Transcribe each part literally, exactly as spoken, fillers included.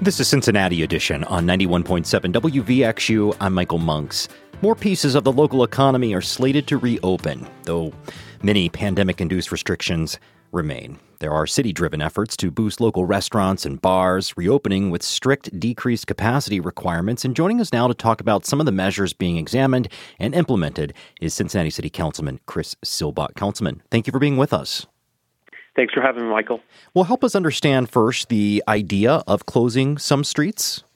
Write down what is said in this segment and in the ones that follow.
This is Cincinnati Edition on ninety-one point seven W V X U. I'm Michael Monks. More pieces of the local economy are slated to reopen, though many pandemic-induced restrictions remain. There are city-driven efforts to boost local restaurants and bars, reopening with strict decreased capacity requirements. And joining us now to talk about some of the measures being examined and implemented is Cincinnati City Councilman Chris Silbach. Councilman, thank you for being with us. Thanks for having me, Michael. Well, help us understand first the idea of closing some streets.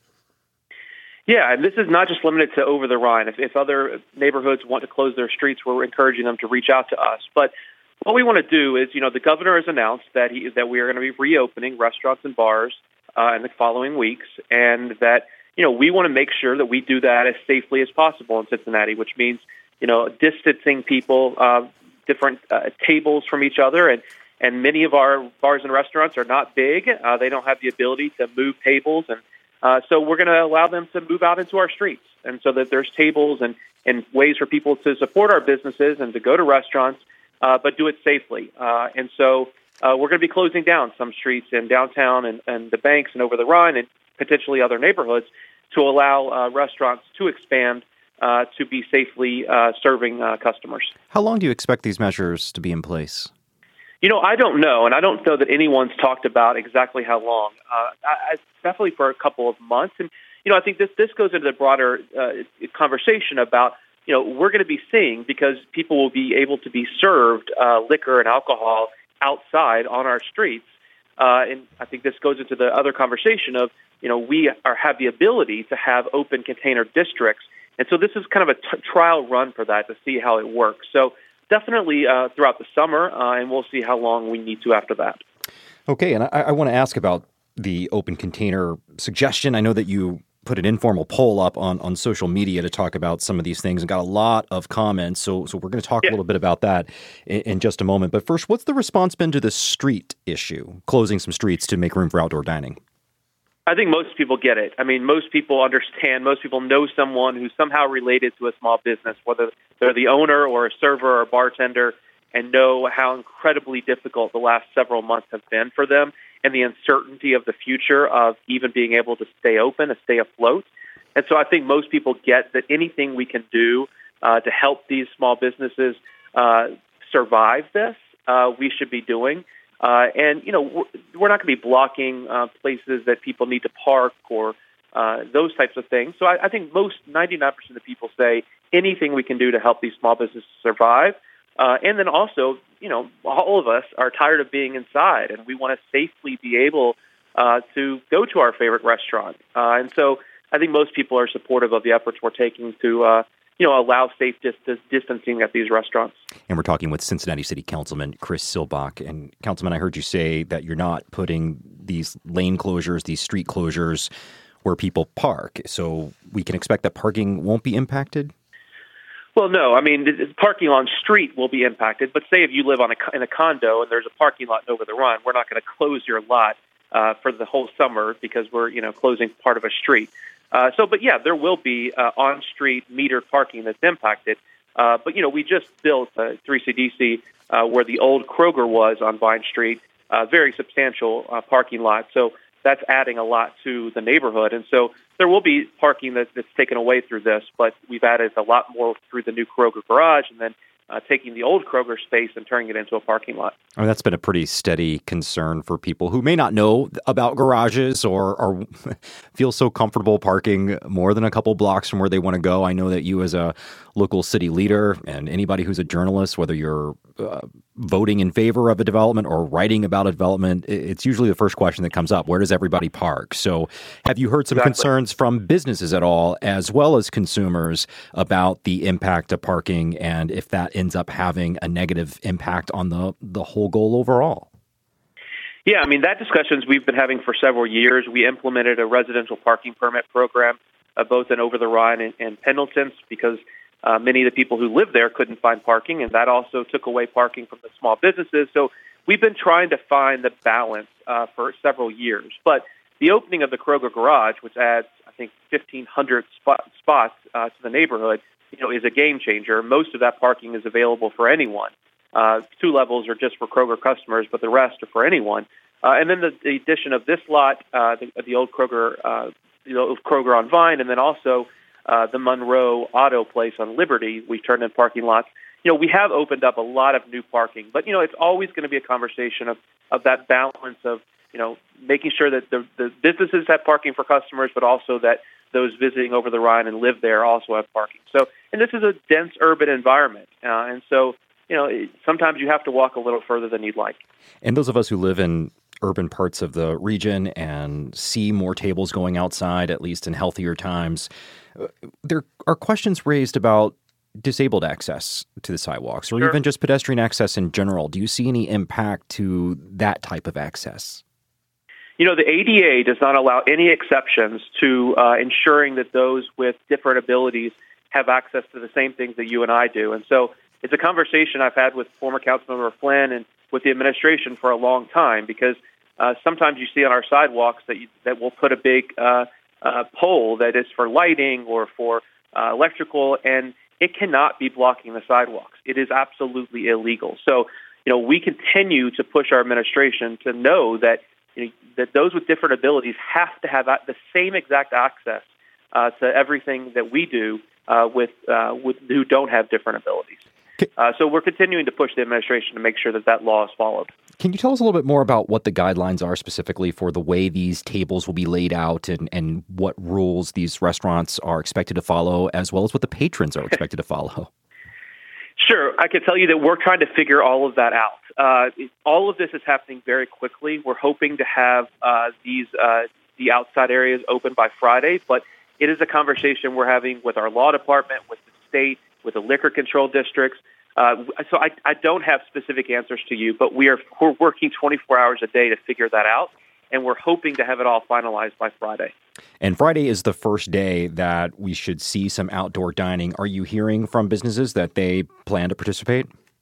Yeah, and this is not just limited to Over the Rhine. If, if other neighborhoods want to close their streets, we're encouraging them to reach out to us. But what we want to do is, you know, the governor has announced that he that we are going to be reopening restaurants and bars uh, in the following weeks, and that, you know, we want to make sure that we do that as safely as possible in Cincinnati, which means, you know, distancing people, uh, different uh, tables from each other, and And many of our bars and restaurants are not big. Uh, they don't have the ability to move tables. And uh, so we're going to allow them to move out into our streets. And so that there's tables and, and ways for people to support our businesses and to go to restaurants, uh, but do it safely. Uh, and so uh, we're going to be closing down some streets in downtown and, and the Banks and Over the Rhine and potentially other neighborhoods to allow uh, restaurants to expand uh, to be safely uh, serving uh, customers. How long do you expect these measures to be in place? You know, I don't know, and I don't know that anyone's talked about exactly how long. Uh, I, I, definitely for a couple of months. And, you know, I think this, this goes into the broader uh, conversation about, you know, we're going to be seeing, because people will be able to be served uh, liquor and alcohol outside on our streets. Uh, and I think this goes into the other conversation of, you know, we are have the ability to have open container districts. And so this is kind of a t- trial run for that to see how it works. So definitely uh, throughout the summer, uh, and we'll see how long we need to after that. Okay, and I, I want to ask about the open container suggestion. I know that you put an informal poll up on, on social media to talk about some of these things and got a lot of comments, so so we're going to talk yeah. a little bit about that in, in just a moment. But first, what's the response been to the street issue, closing some streets to make room for outdoor dining? I think most people get it. I mean, most people understand. Most people know someone who's somehow related to a small business, whether they're the owner or a server or a bartender, and know how incredibly difficult the last several months have been for them and the uncertainty of the future of even being able to stay open, to stay afloat. And so I think most people get that anything we can do uh, to help these small businesses uh, survive this, uh, we should be doing. Uh, and, you know, we're not going to be blocking uh, places that people need to park or uh, those types of things. So I, I think most ninety-nine percent of people say anything we can do to help these small businesses survive. Uh, and then also, you know, all of us are tired of being inside, and we want to safely be able uh, to go to our favorite restaurant. Uh, and so I think most people are supportive of the efforts we're taking to uh, you know, allow safe distance, distancing at these restaurants. And we're talking with Cincinnati City Councilman Chris Silbach. And Councilman, I heard you say that you're not putting these lane closures, these street closures where people park. So we can expect that parking won't be impacted? Well, no. I mean, parking on street will be impacted. But say if you live on a, in a condo and there's a parking lot over the run, we're not going to close your lot uh, for the whole summer because we're, you know, closing part of a street. Uh, so, but yeah, there will be uh, on-street metered parking that's impacted. Uh, but, you know, we just built uh, three C D C uh, where the old Kroger was on Vine Street, a uh, very substantial uh, parking lot. So that's adding a lot to the neighborhood. And so there will be parking that, that's taken away through this, but we've added a lot more through the new Kroger garage and then Uh, taking the old Kroger space and turning it into a parking lot. I mean, that's been a pretty steady concern for people who may not know about garages or, or feel so comfortable parking more than a couple blocks from where they want to go. I know that you as a local city leader and anybody who's a journalist, whether you're uh, voting in favor of a development or writing about a development, it's usually the first question that comes up. Where does everybody park? So have you heard some exactly. concerns from businesses at all, as well as consumers, about the impact of parking and if that ends up having a negative impact on the, the whole goal overall? Yeah, I mean, that discussions we've been having for several years. We implemented a residential parking permit program, uh, both in Over the Rhine and, and Pendleton, because uh, many of the people who live there couldn't find parking, and that also took away parking from the small businesses. So we've been trying to find the balance uh, for several years. But the opening of the Kroger garage, which adds, I think, fifteen hundred spot, spots uh, to the neighborhood, you know, is a game changer. Most of that parking is available for anyone. Uh, two levels are just for Kroger customers, but the rest are for anyone. Uh, and then the, the addition of this lot, uh, the, the old Kroger, uh, the old Kroger on Vine, and then also uh, the Monroe Auto Place on Liberty, we turned in parking lots. You know, we have opened up a lot of new parking, but, you know, it's always going to be a conversation of, of that balance of, you know, making sure that the, the businesses have parking for customers, but also that those visiting over the Rhine and live there also have parking. So, and this is a dense urban environment. Uh, and so, you know, it, sometimes you have to walk a little further than you'd like. And those of us who live in urban parts of the region and see more tables going outside, at least in healthier times, there are questions raised about disabled access to the sidewalks or Sure. even just pedestrian access in general. Do you see any impact to that type of access? You know, the A D A does not allow any exceptions to uh, ensuring that those with different abilities have access to the same things that you and I do. And so it's a conversation I've had with former Councilmember Flynn and with the administration for a long time, because uh, sometimes you see on our sidewalks that you, that we'll put a big uh, uh, pole that is for lighting or for uh, electrical, and it cannot be blocking the sidewalks. It is absolutely illegal. So, you know, we continue to push our administration to know that you know, that those with different abilities have to have the same exact access uh, to everything that we do uh, with uh, with who don't have different abilities. Uh, so we're continuing to push the administration to make sure that that law is followed. Can you tell us a little bit more about what the guidelines are specifically for the way these tables will be laid out and, and what rules these restaurants are expected to follow, as well as what the patrons are expected to follow? Sure. I can tell you that we're trying to figure all of that out. Uh, all of this is happening very quickly. We're hoping to have uh, these uh, the outside areas open by Friday, but it is a conversation we're having with our law department, with the state, with the liquor control districts. Uh, so I, I don't have specific answers to you, but we are we're working twenty-four hours a day to figure that out, and we're hoping to have it all finalized by Friday. And Friday is the first day that we should see some outdoor dining. Are you hearing from businesses that they plan to participate?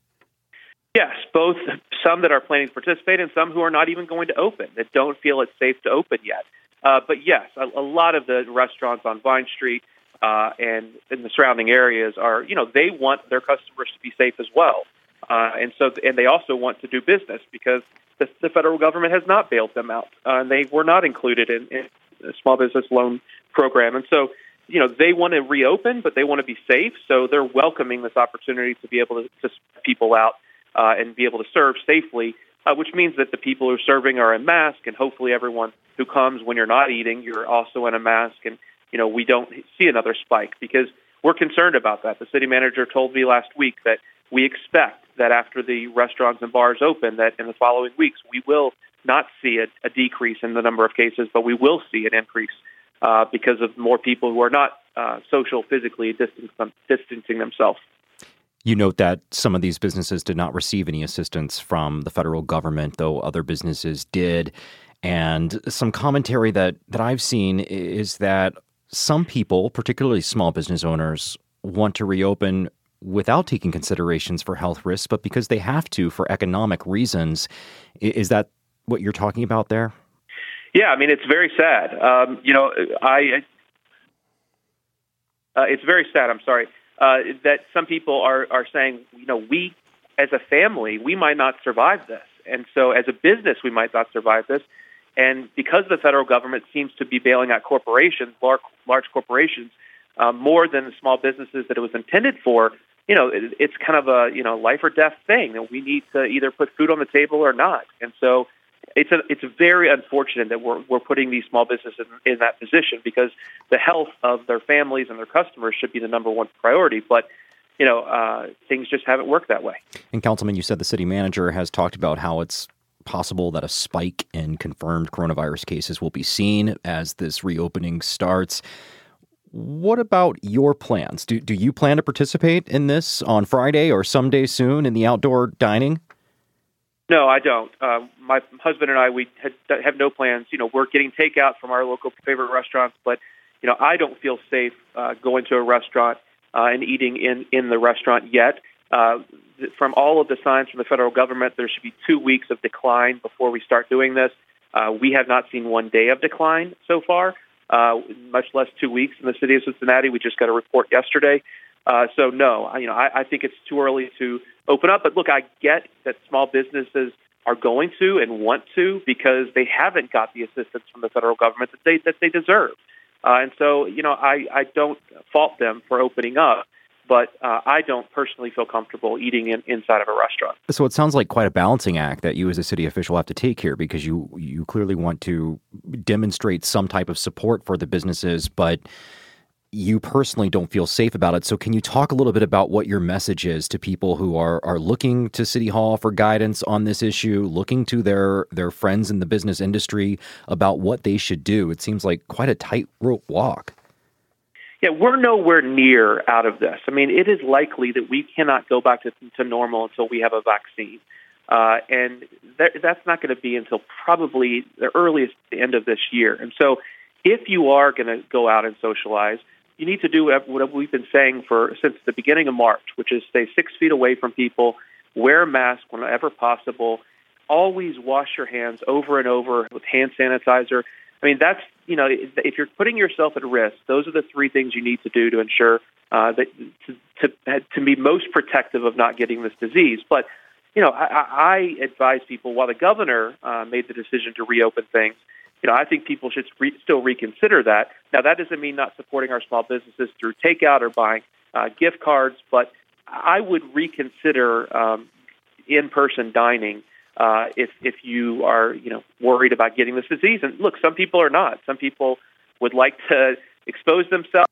Yes, both some that are planning to participate and some who are not even going to open, that don't feel it's safe to open yet. Uh, but yes, a, a lot of the restaurants on Vine Street uh, and in the surrounding areas are, you know, they want their customers to be safe as well. Uh, and so, and they also want to do business because the, the federal government has not bailed them out. Uh, and they were not included in, in the small business loan program. And so, you know, they want to reopen, but they want to be safe. So they're welcoming this opportunity to be able to, to spread people out uh, and be able to serve safely, uh, which means that the people who are serving are in mask, and hopefully everyone who comes when you're not eating, you're also in a mask. And, you know, we don't see another spike because we're concerned about that. The city manager told me last week that we expect that after the restaurants and bars open, that in the following weeks, we will not see a, a decrease in the number of cases, but we will see an increase uh, because of more people who are not uh, social, physically distance, distancing themselves. You note that some of these businesses did not receive any assistance from the federal government, though other businesses did. And some commentary that, that I've seen is that some people, particularly small business owners, want to reopen without taking considerations for health risks, but because they have to for economic reasons. Is that what you're talking about there? Yeah, I mean, it's very sad. Um, you know, I uh, it's very sad, I'm sorry, uh, that some people are, are saying, you know, we as a family, we might not survive this. And so as a business, we might not survive this. And because the federal government seems to be bailing out corporations, large, large corporations, uh, more than the small businesses that it was intended for, you know, it, it's kind of a, you know, life or death thing that we need to either put food on the table or not. And so it's a, it's very unfortunate that we're, we're putting these small businesses in, in that position because the health of their families and their customers should be the number one priority. But, you know, uh, things just haven't worked that way. And Councilman, you said the city manager has talked about how it's possible that a spike in confirmed coronavirus cases will be seen as this reopening starts. What about your plans? Do do you plan to participate in this on Friday or someday soon in the outdoor dining? No, I don't. Uh, my husband and I, we had, have no plans. You know, we're getting takeout from our local favorite restaurants, but, you know, I don't feel safe uh, going to a restaurant uh, and eating in, in the restaurant yet. Uh, from all of the signs from the federal government, there should be two weeks of decline before we start doing this. Uh, we have not seen one day of decline so far, uh, much less two weeks in the city of Cincinnati. We just got a report yesterday. Uh, so, no, I, you know, I, I think it's too early to open up. But, look, I get that small businesses are going to and want to because they haven't got the assistance from the federal government that they that they deserve. Uh, and so, you know, I, I don't fault them for opening up, but uh, I don't personally feel comfortable eating in, inside of a restaurant. So it sounds like quite a balancing act that you as a city official have to take here, because you you clearly want to demonstrate some type of support for the businesses, but you personally don't feel safe about it. So can you talk a little bit about what your message is to people who are are looking to City Hall for guidance on this issue, looking to their their friends in the business industry about what they should do? It seems like quite a tightrope walk. Yeah, we're nowhere near out of this. I mean, it is likely that we cannot go back to, to normal until we have a vaccine. Uh, and that, that's not going to be until probably the earliest the end of this year. And so if you are going to go out and socialize, you need to do what we've been saying for since the beginning of March, which is stay six feet away from people, wear a mask whenever possible, always wash your hands over and over with hand sanitizer. I mean, that's, you know, if you're putting yourself at risk, those are the three things you need to do to ensure uh, that to, to to be most protective of not getting this disease. But, you know, I, I advise people, while the governor uh, made the decision to reopen things, you know, I think people should re- still reconsider that. Now, that doesn't mean not supporting our small businesses through takeout or buying uh, gift cards, but I would reconsider um, in-person dining uh, if if you are, you know, worried about getting this disease. And look, some people are not. Some people would like to expose themselves,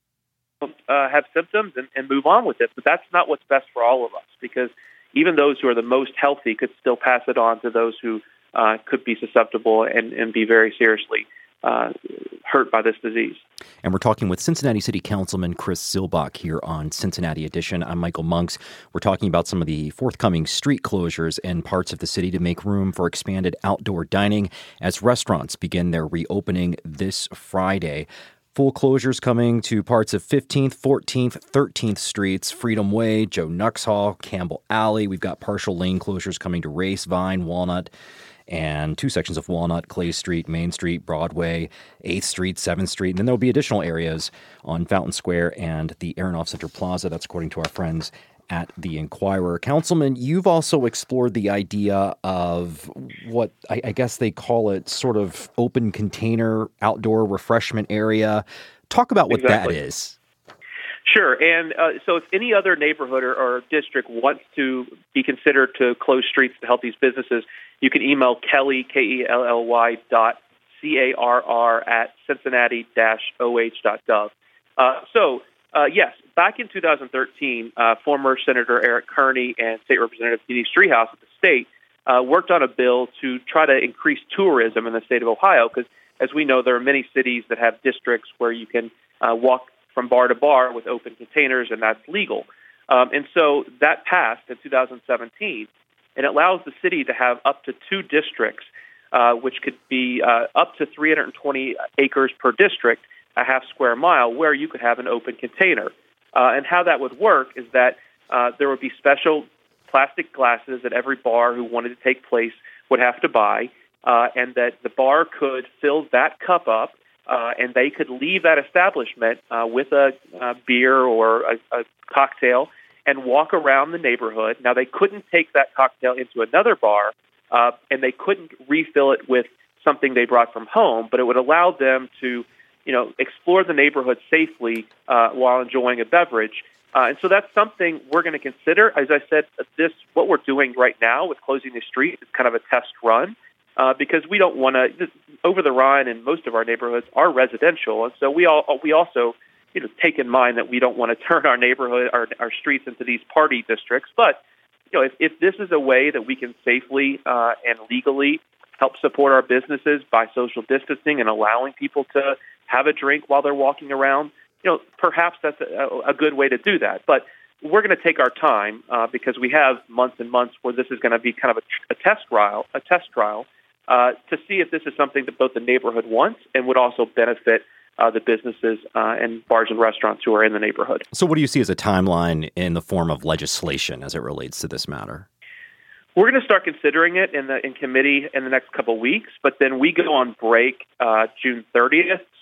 uh, have symptoms, and, and move on with it. But that's not what's best for all of us, because even those who are the most healthy could still pass it on to those who Uh, could be susceptible and, and be very seriously uh, hurt by this disease. And we're talking with Cincinnati City Councilman Chris Zylbach here on Cincinnati Edition. I'm Michael Monks. We're talking about some of the forthcoming street closures in parts of the city to make room for expanded outdoor dining as restaurants begin their reopening this Friday. Full closures coming to parts of fifteenth, fourteenth, thirteenth Streets, Freedom Way, Joe Nuxhall, Campbell Alley. We've got partial lane closures coming to Race, Vine, Walnut, and two sections of Walnut, Clay Street, Main Street, Broadway, eighth Street, seventh Street. And then there'll be additional areas on Fountain Square and the Aronoff Center Plaza. That's according to our friends at the Inquirer. Councilman, you've also explored the idea of what I, I guess they call it sort of open container outdoor refreshment area. Talk about what Exactly. that is. Sure. And uh, so if any other neighborhood or, or district wants to be considered to close streets to help these businesses, you can email Kelly, K E L L Y dot C A R R at Cincinnati dash O H dot gov. Uh, so, uh, yes, back in two thousand thirteen, uh, former Senator Eric Kearney and State Representative Denise Driehaus at the state uh, worked on a bill to try to increase tourism in the state of Ohio, because, as we know, there are many cities that have districts where you can uh, walk from bar to bar with open containers, and that's legal. Um, and so that passed in two thousand seventeen, and it allows the city to have up to two districts, uh, which could be uh, up to three hundred twenty acres per district, a half square mile, where you could have an open container. Uh, and how that would work is that uh, there would be special plastic glasses that every bar who wanted to take place would have to buy, uh, and that the bar could fill that cup up, Uh, and they could leave that establishment uh, with a, a beer or a, a cocktail and walk around the neighborhood. Now, they couldn't take that cocktail into another bar, uh, and they couldn't refill it with something they brought from home, but it would allow them to, you know, explore the neighborhood safely uh, while enjoying a beverage. Uh, and so that's something we're going to consider. As I said, this what we're doing right now with closing the street is kind of a test run. Uh, because we don't want to, over the Rhine and most of our neighborhoods are residential, and so we all we also, you know, take in mind that we don't want to turn our neighborhood, our our streets into these party districts. But you know, if, if this is a way that we can safely uh, and legally help support our businesses by social distancing and allowing people to have a drink while they're walking around, you know, perhaps that's a, a good way to do that. But we're going to take our time uh, because we have months and months where this is going to be kind of a, a test trial, a test trial. Uh, to see if this is something that both the neighborhood wants and would also benefit uh, the businesses uh, and bars and restaurants who are in the neighborhood. So what do you see as a timeline in the form of legislation as it relates to this matter? We're going to start considering it in the in committee in the next couple of weeks, but then we go on break uh, June thirtieth. So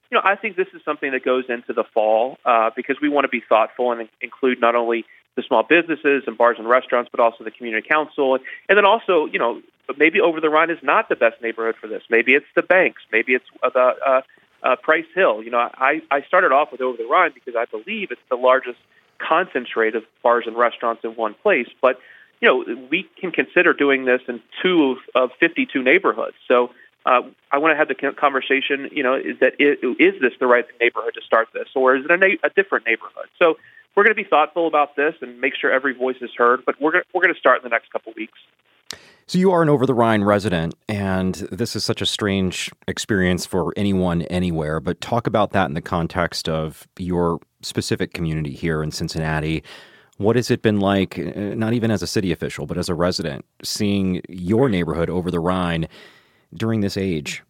you know, I think this is something that goes into the fall uh, because we want to be thoughtful and include not only the small businesses and bars and restaurants, but also the community council. And then also, you know, maybe Over the Rhine is not the best neighborhood for this. Maybe it's the Banks. Maybe it's the uh, uh, Price Hill. You know, I, I started off with Over the Rhine because I believe it's the largest concentrate of bars and restaurants in one place. But, you know, we can consider doing this in two of, of fifty-two neighborhoods. So uh, I want to have the conversation, you know, is that it, is this the right neighborhood to start this, or is it a, na- a different neighborhood? So we're going to be thoughtful about this and make sure every voice is heard, but we're going we're going to start in the next couple of weeks. So you are an Over the Rhine resident, and this is such a strange experience for anyone anywhere, but talk about that in the context of your specific community here in Cincinnati. What has it been like, not even as a city official, but as a resident, seeing your neighborhood Over the Rhine during this age?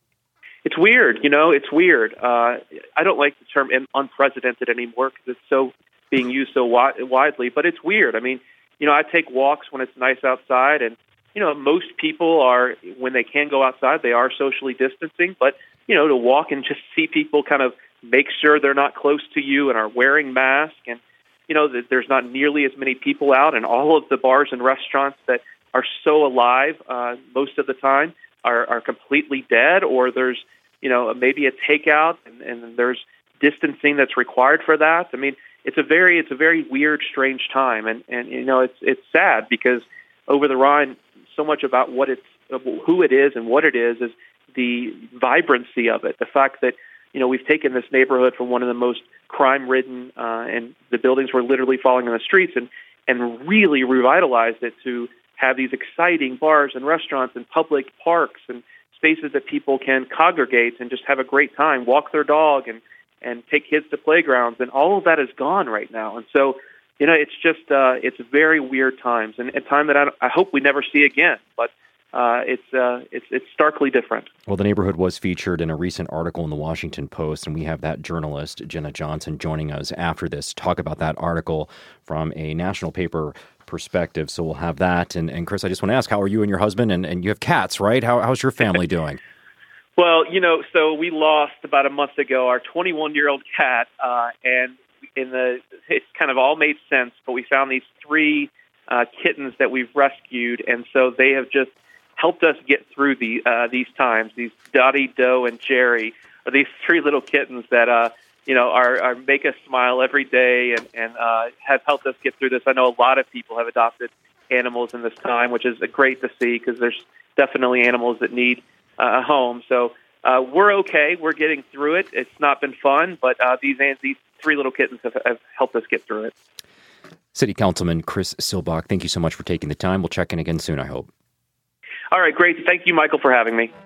It's weird, you know, it's weird. Uh, I don't like the term unprecedented anymore because it's so being used so wi- widely, but it's weird. I mean, you know, I take walks when it's nice outside, and, you know, most people are, when they can go outside, they are socially distancing, but, you know, to walk and just see people kind of make sure they're not close to you and are wearing masks, and, you know, that there's not nearly as many people out, and all of the bars and restaurants that are so alive uh, most of the time are, are completely dead, or there's, you know, maybe a takeout and, and there's distancing that's required for that. I mean, it's a very, it's a very weird, strange time, and, and you know, it's it's sad because Over the Rhine, so much about what it's, who it is, and what it is, is the vibrancy of it. The fact that, you know, we've taken this neighborhood from one of the most crime-ridden, uh, and the buildings were literally falling on the streets, and and really revitalized it to have these exciting bars and restaurants and public parks and spaces that people can congregate and just have a great time, walk their dog, and and take kids to playgrounds, and all of that is gone right now. And so, you know, it's just, uh, it's very weird times, and a time that I, I hope we never see again, but uh, it's, uh, it's it's starkly different. Well, the neighborhood was featured in a recent article in the Washington Post, and we have that journalist, Jenna Johnson, joining us after this to talk about that article from a national paper perspective. So we'll have that. And, and Chris, I just want to ask, how are you and your husband? And, and you have cats, right? How, how's your family doing? Well, you know, so we lost about a month ago our twenty-one-year-old cat, uh, and in the it's kind of all made sense, but we found these three uh, kittens that we've rescued, and so they have just helped us get through the uh, these times. These Dottie, Doe, and Jerry are these three little kittens that uh, you know are, are make us smile every day, and and uh, have helped us get through this. I know a lot of people have adopted animals in this time, which is great to see because there's definitely animals that need a home. So uh, we're okay. We're getting through it. It's not been fun, but uh, these these three little kittens have, have helped us get through it. City Councilman Chris Silbach, thank you so much for taking the time. We'll check in again soon, I hope. All right, great. Thank you, Michael, for having me.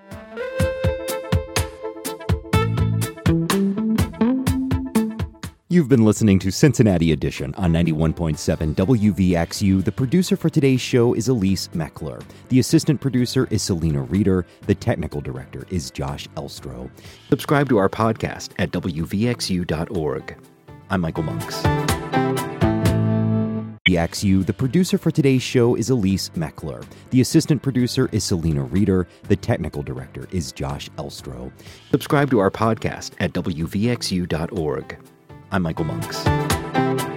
You've been listening to Cincinnati Edition on ninety-one point seven W V X U. The producer for today's show is Elise Meckler. The assistant producer is Selena Reeder. The technical director is Josh Elstro. Subscribe to our podcast at W V X U dot org. I'm Michael Monks. W V X U. The producer for today's show is Elise Meckler. The assistant producer is Selena Reeder. The technical director is Josh Elstro. Subscribe to our podcast at W V X U dot org. I'm Michael Monks.